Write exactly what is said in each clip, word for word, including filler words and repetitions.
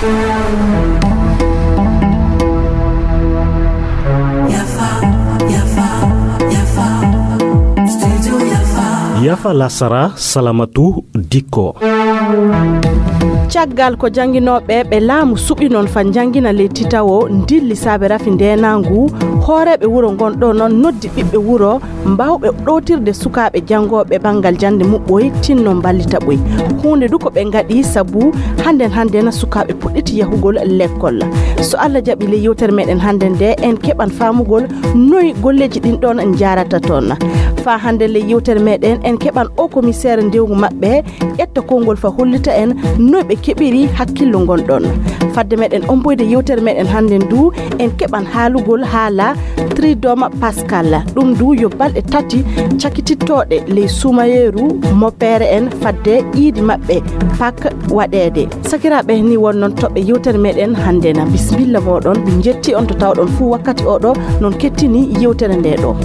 Yafa Lasara Salamatu Dikko. Caggal ko janginoɓe ɓe laamu suɓi non fa jangina le titawo dilli saabe rafinde nangu hooreɓe wuro gonɗo non noddi ɓiɓɓe wuro mbawɓe ɗowtirde sukaɓe jangoɓe bangal jande muɓɓoy tinno ballita ɓoy hunde du ko ɓe gaɗi sabu handen handen sukaɓe puɗɗiti yahugol l'école so Allah jaɓi le yewtere meɗen handen de en keɓan famugol noy golleji ɗin ɗon jarata toon fa hande le yewtere meɗen en keɓan o commissaire ndewgu mabɓe ƴetta kongol fa hollita en noy ɓe keɓiri hakkillo gonɗon fadde meɗen omboyde yewtere meɗen handen du en keɓan haalugol haala tridoma pascal ɗum du yo balɗe tati cakitittoɗe ley sumayeru mopere en fadde iidi mabɓe pak waɗede sakiraɓe ni wonnon toɓɓe yewtere meɗen handena bisimilla moɗon ɓe jetti on to tawɗon fuu wakkati oɗo non kettini yewtere nde ɗo.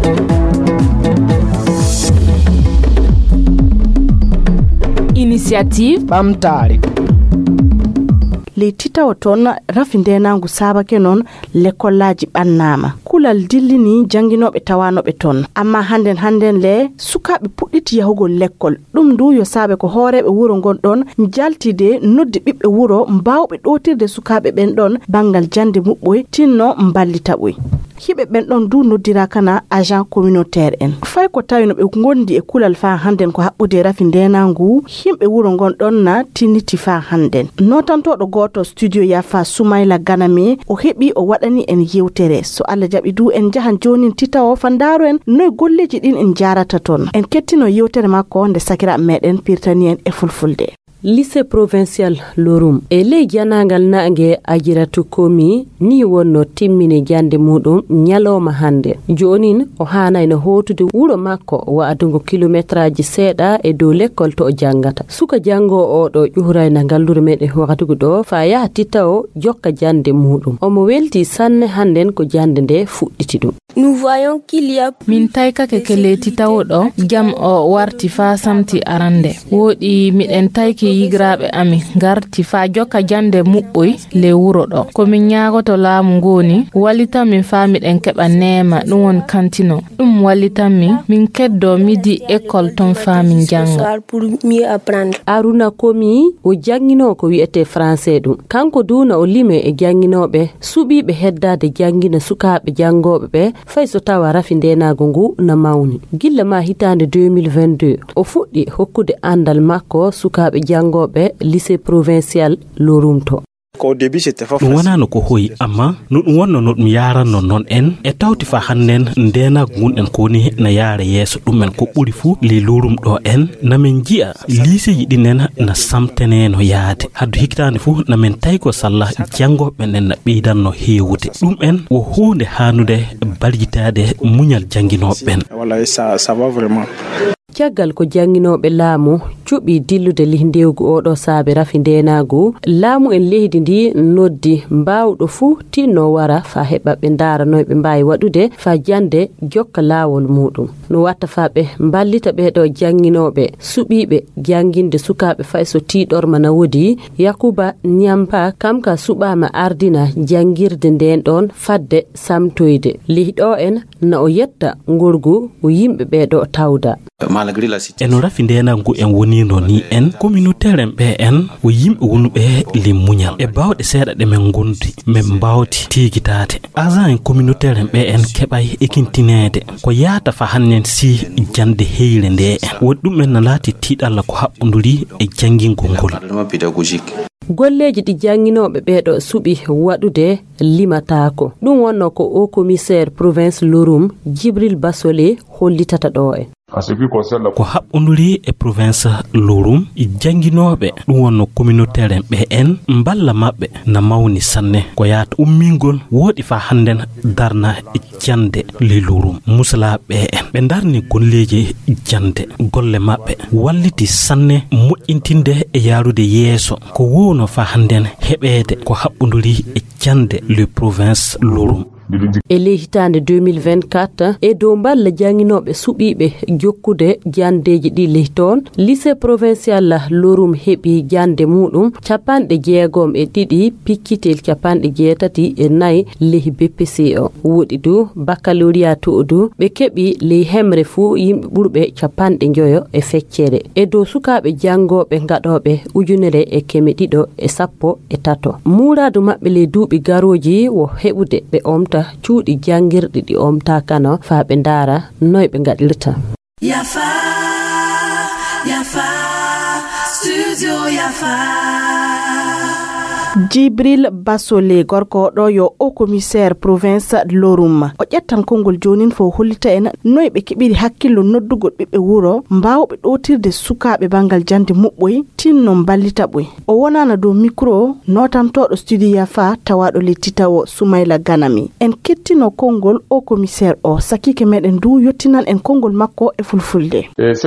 Initiative Bamtari. Le titawo ton rafinde nangu sabake non l'écoleaji bannama kulal dillini janginoɓe tawanoɓe ton amma handen handen le sukaɓe puɗɗiti yahugol l'école ɗum du yo saabe ko hooreɓe wuro gonɗon jaltide noddi ɓiɓɓe wuro mbawɓe ɗotirde sukaɓe ɓen ɗon bangal jande muɓɓoy tinno mballita ɓoy hiɓe ɓen ɗon du noddira kana agent communautaire en fay ko tawino ɓe gondi e kulal fa handen ko haɓɓude rafinde nangu himɓe wuro gonɗon na tiniti fa handen notantoɗo goto studio Yafa Soumaila Ganame o heɓi o waɗani en yewtere so Allah jaɓi du en jahan jonin titawo fandaro en noy golleji ɗin en jarata ton en kettino yewtere makko nde sakira meɗen pirtani en e fulfulde. Lycée provincial Lorum e ley janagal nangue ajiratu komi ni wonno timmine jande muɗum nyaloma hande jonin o hanayno hotude wuro makko wa'adungo kilométraji seeɗa e dow l'école to o jangata suka jango o ɗo ƴuhrayna gallure meɗen wakadugo ɗo fa yaha tittawo jokka jande muɗum omo welti sanne handen ko jande nde fuɗɗiti ɗum. Nous voyons qu'il y a min taykake kele titawo ɗo jam o warti fa samti arande woɗi miɗen tayki yigraɓe ami garti fa jokka jande muɓɓoy le wuro ɗo komin ñaagoto laamu ngoni wallitan min fa miɗen keɓa neema ɗum won kantino ɗum wallitan min min keddo midi école ton fa min janga. Aruna Komi o jangino ko wi'ete français ɗum kanko duna o lime e janginoɓe suɓiɓe heddade jangina sukaɓe jangoɓe ɓe fay so tawa rafindenago ngu na mawni gilla ma hitande deux mille vingt-deux o fuɗɗi hokkude andal makko sukaɓe jangoɓe lycée provincial Lorum to. ɗum wonano ko hoyi amma no ɗum wonno no ɗum yaranno noon en e tawti fa hannen ndenago gunɗen koni na yaara yeeso ɗumen ko ɓuri fuu li Lorum ɗo en namin jiya lycée ji ɗinen na samteneno yaade haddu hiktande fuu namin tawi ko sallah jangoɓe en na ɓeydanno heewude ɗum en wo hunde hanude baljitade muñal janginoɓen. caggal ko janginoɓe laamu cuɓi dillude lihndewgu oɗo saabe rafindenagu laamu en leydi ndi noddi mbawɗo fuu tinno wara fa heɓa ɓe daranoyɓe mbawi waɗude fa jande jokka laawol muɗum no watta fa ɓe mballita ɓeɗo janginoɓe suɓiɓe janginde sukaɓe fay so tiɗorma na wodi Yakuba Nyampa kamka suɓama ardina jangirde nden ɗon fadde samtoyde lihɗo en na o yetta ngorgu o yimɓe ɓeɗo tawda. eno rafindenagu en wonino ni en communautaire en ɓe en o yimɓe wonuɓe li muñal e bawɗe seeɗa ɗe men gondi min mbawti tigitade agent en communautaire en ɓe en keɓay ekintinede ko yaata fa hannen si jande heyre nde en woɗi ɗum en na laati tiɗalla ko haɓɓoduri e jangingol ngol. golleji ɗi janginoɓe ɓeɗo suɓi waɗude limatako ɗum wonno ko o commissaire province Lorum Djibril Bassolé hollitata ɗo en. ko haɓɓoduri e province Lorum janginoɓe ɗum wonno communautaire en ɓe en mballa mabɓe na mawni sanne ko yaata ummingol woɗi fa handen darna jande le Lorum musala ɓe en ɓe darni golleji jande golle mabɓe walliti sanne moƴƴintinde e yarude yeeso ko wono fa handen heɓede ko haɓɓoduri e jande le province Lorum e ley hitande deux mille vingt-quatre e dow balla janginoɓe suɓiɓe jokkude jandeji ɗi ley toon lycée provincial Lorum heɓi jande muɗum capanɗe jeegom e ɗiɗi pikkitel capanɗe jeetati e nayyi ley B P C o woɗi du baccalauréat to du ɓe keɓi ley hemre fuu yimɓe ɓurɓe capanɗe joyo e feccere e dow sukaɓe jangoɓe gaɗoɓe ujunere e keme ɗiɗo e sappo e tato muradu maɓɓe ley duuɓi garoji wo heɓude ɓe omta cuuɗi jangirɗi ɗi omta kano fa ɓe ndaara noy ɓe gaɗirta. Yafa, Yafa, Studio Yafa. Djibril Bassolé gorko ɗo yo o commissaire province Lorum o ƴettan kongol jonin fo hollita en noy ɓe keɓiri hakkillo noddugol ɓiɓɓe wuro mbawɓe ɗotirde sukaɓe bangal jande muɓɓoy tinno ballita ɓoy o wonana dow micro notantoɗo studio Yafa tawaɗo lettitawo Soumaila Ganami en kettino kongol o commissaire o sakike meɗen du yottinan en kongol makko e fulfulde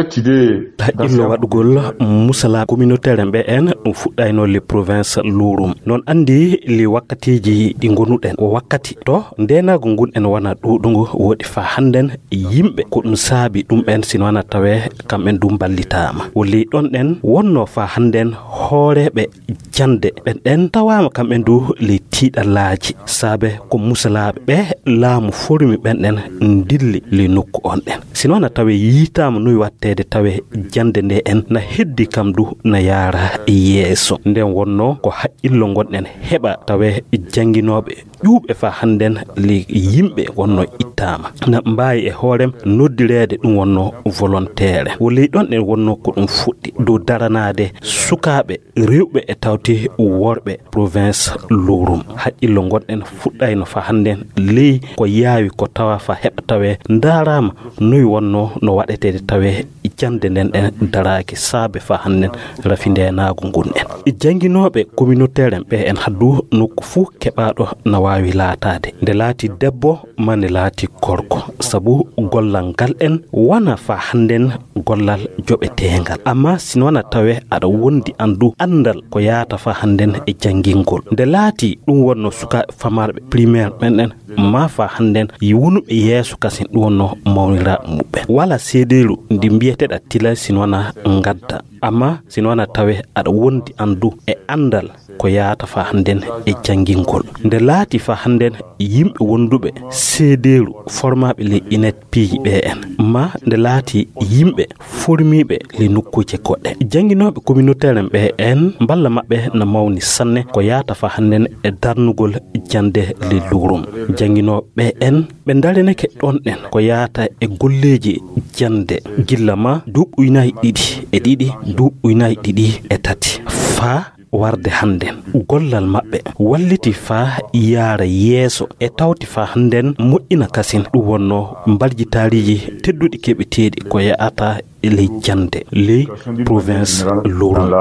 haqqillo waɗugol musala communautaire ɓe en ɗum fuɗɗayno le province Lorum non andi li wakkatiji ɗi gonuɗen o wakkati to ndenago ngun en wana ɗuɗugo woɗi fa handen yimɓe ko ɗum saabi ɗum ɓen sino wana tawe kamɓen ɗum ballitama o li ɗon ɗen wonno fa handen hooreɓe jande ɓen ɗen tawama kamɓen du li tiiɗallaji saabe ko musalaɓe ɓe laamu formi ɓen ɗen dilli li nokku on ɗen sino wana tawe yiitama noyi wattede tawe jande nde en na heddi kam du na yaara yeeso nden wonno ko haqqillo gonɗen heɓa tawe janginoɓe ƴuuɓe fa handen li yimɓe wonno ittama na mbawi e hoorem noddirede ɗum wonno volontaire woli ɗon ɗen wonno ko ɗum fuɗɗi dow daranade sukaɓe rewɓe e tawti worɓe province Lorum haqqillo gonɗen fuɗɗayno fa handen ley ko yaawi ko tawa fa heɓa tawe darama noyi wonno no waɗetede tawe jande nden ɗen daraki saabe fa handen rafindenago ngun en janginoɓe communautaire ɓe en haddu nokku fuu keɓaɗo na wawi laatade nde laati debbo mane laati gorko sabu gollal ngal en wana fa handen gollal joɓetegal amma sino wana tawe aɗa wondi andu andal ko yaata fa handen e jangingol nde laati ɗum wonno suka famarɓe primaire ɓen en ma fa handen yiwunuɓe yeeso kasin ɗum wonno mawnira muɓɓe wala seederu ndi mbiyeteɗa tila sino wana ngadda amma sino wana tawe aɗa wondi andu e andal ko yaata fa handen e jangingol nde laati fa handen yimɓe wonduɓe seederu formaɓe le inet piiji ɓe en ma nde laati yimɓe formiɓe le nokkuje goɗɗe janginoɓe communautaire ɓe en balla maɓɓe na mawni sanne ko yaata fa handen e darnugol jande le Lorum janginoɓe en ɓe dareneke ɗon ɗen ko yaata e golleji jande gilla ma duuɓuynayi ɗiɗi e ɗiɗi duuɓuynayi ɗiɗi e tati fa warde handen gollal maɓɓe walliti fa yaara yeeso e tawti fa handen moƴƴina kasin ɗum wonno mbaljitaariji tedduɗi keɓeteɗi ko yaata e ley jande ley province Lorum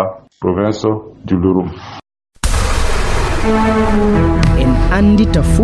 en andita fuu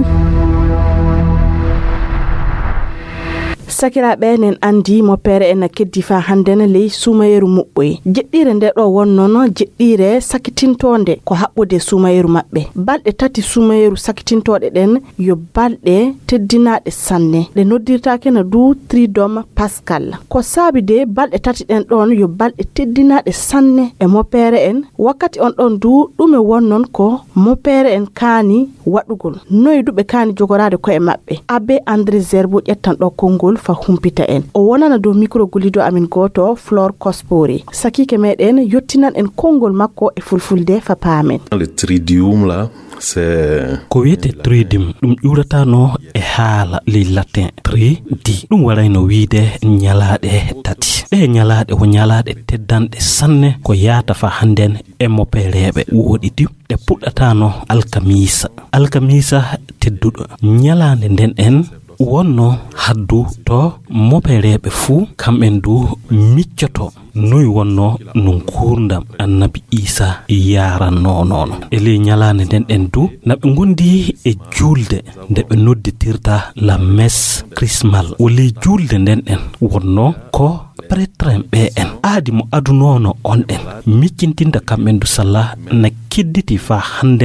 sakiraɓe nen andi mo pere en keddi fa handen ley sumayeru muɓɓoy jeɗɗire nde ɗo wonnono jeɗɗire sakitintonde ko haɓɓude sumayeru maɓɓe balɗe tati sumayeru sakitintoɗe ɗen yo balɗe teddinaɗe sanne ɗe noddirtake no du tridome pascal ko saabi de balɗe tati ɗen ɗon yo balɗe teddinaɗe sanne e mo pere en wakkati on ɗon du ɗume wonnon ko mo pere en kaani waɗugol noyi duɓe kaani jogorade koye maɓɓe abbe andré zerbo ƴettan ɗo kongol fa humpita en o wonana dow micro golido amin goto Flor Kospori sakike meɗen yottinan en kongol makko e fulfulde fa paamen le tridium là c'est ko wiyete tridium ɗum ƴuratano e haala ley latin tri di ɗum warayno wiide ñalaɗe tati ɗe ñalaɗe ko ñalaɗe teddanɗe sanne ko yaata fa handen e mopereɓe woɗi di ɗe puɗɗatano alkamisa alkamisa tedduɗo ñalande nden en wonno haddu to mopereɓe fuu kamɓen du miccoto noyi wonno no gurdam annabi Isa yaranno nono e ley ñalande nden en du naɓe gondi e julde nde ɓe nodditirta la messe chrismal o ley julde nden en wonno ko prêtre ɓe en aadi mo adunono on en miccintinta kamɓen du sallah na kedditi fa handen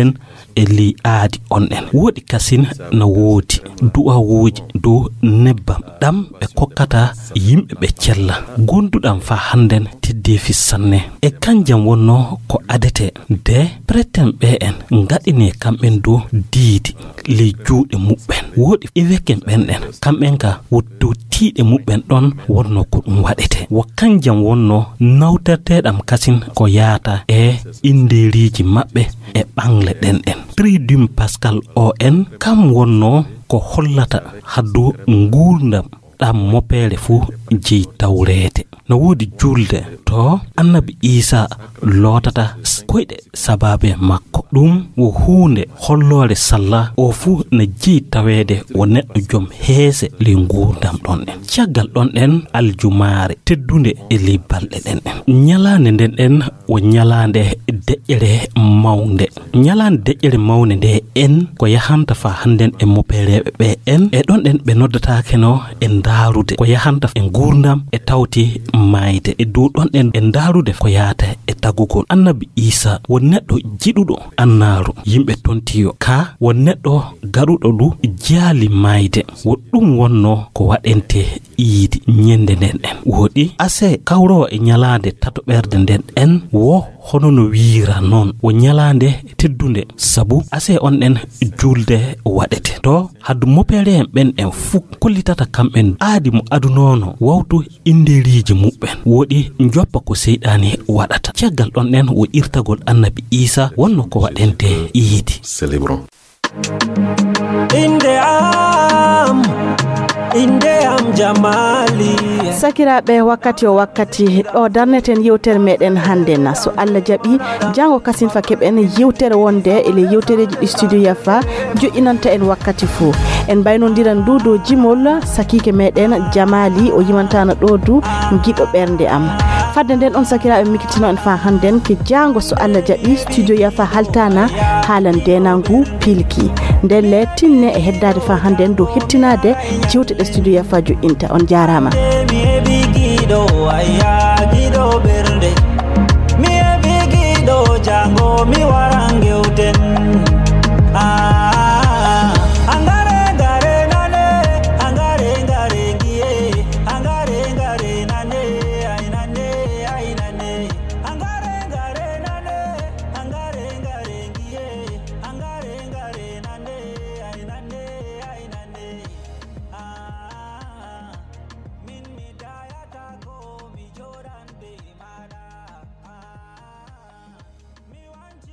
e li aadi on en wodi kasin na wodi du'a woji do nebbam dam be kokkata yimbe be cella gondudam fa handen tidde fi sanne e kanjam wonno ko adete de preten be en ngadine kamben do diidi li juude mubben wodi eveken ben en kamben ka woddo tiide mubben don wonno ko dum wadete wa kanjam wonno nawtertedam kasin ko yaata e inderiji mabbe e bangle den en tridium pascal o en kam wonno ko hollata haddu ngurdam dam mopere fu ji tawrete no wodi julde to annabi isa lotata koyde sababe makko dum wo hunde hollore salla o fu na ji tawede wonne jom heese li ngurdam don en ciagal don en aljumare teddunde e li balde den en nyalande den en o nyalande de'ere mawnde nyalande de'ere mawnde de en ko yahanta fa handen e moperebe be en e don den be noddata keno en darude ko yahanta en ngurdam e tawti mayde e do don en en darude ko yaata e tagugol annabi isa won neddo jidudo annaru yimbe tontiyo ka won neddo garudo du jaali mayde woddum wonno ko wadente iidi nyende den en wodi ase kawro e nyalande tato berde den en wo hono no wiira non wo nyalande teddunde sabu ase on en julde wadete to haddu mopere ben en fu kollitata kamben aadi mu adunono wawtu inderiji mubben wodi njoppa ko seydani wadata ciagal don en wo irtagol annabi isa wonno ko wadente iidi célébrons inde am inde am jamali sakiraɓe wakkati o wakkati o darneten yewtere meɗen hande na so Allah jaɓi jango kasin fa keɓen yewtere wonde ele yewtereji ɗi studio yafa joƴinanta en wakkati fou en baynodiran du dow jimol sakike meɗen jamali o yimantano ɗo du giɗo ɓernde am fadde nden on sakiraɓe mikitino en fa handen ke jango so Allah jaɓi studio yafa haltana haalan denangu pilki ndelle tinne e heddade fa handen dow hettinade jewte ɗe studio yafa joƴinta on jarama mi bigido aya